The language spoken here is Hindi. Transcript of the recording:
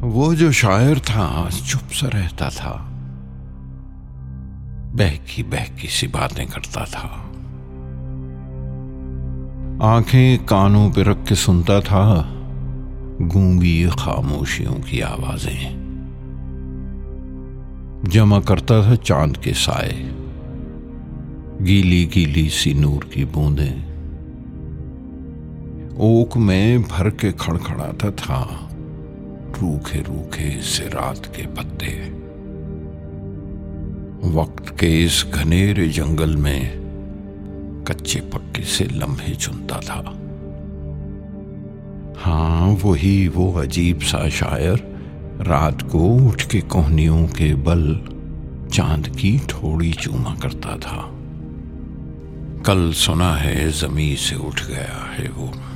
वो जो शायर था चुप सा रहता था, बहकी सी बातें करता था। आंखें कानों पे रख के सुनता था गूंगी खामोशियों की आवाजें। जमा करता था चांद के साए, गीली गीली सी नूर की बूंदें। ओक में भर के खड़खड़ाता था रूखे रूखे से रात के पत्ते। वक्त के इस घनेरे जंगल में कच्चे पक्के से लम्हे चुनता था। हाँ, वो अजीब सा शायर रात को उठ के कोहनियों के बल चांद की थोड़ी चूमा करता था। कल सुना है जमीन से उठ गया है वो।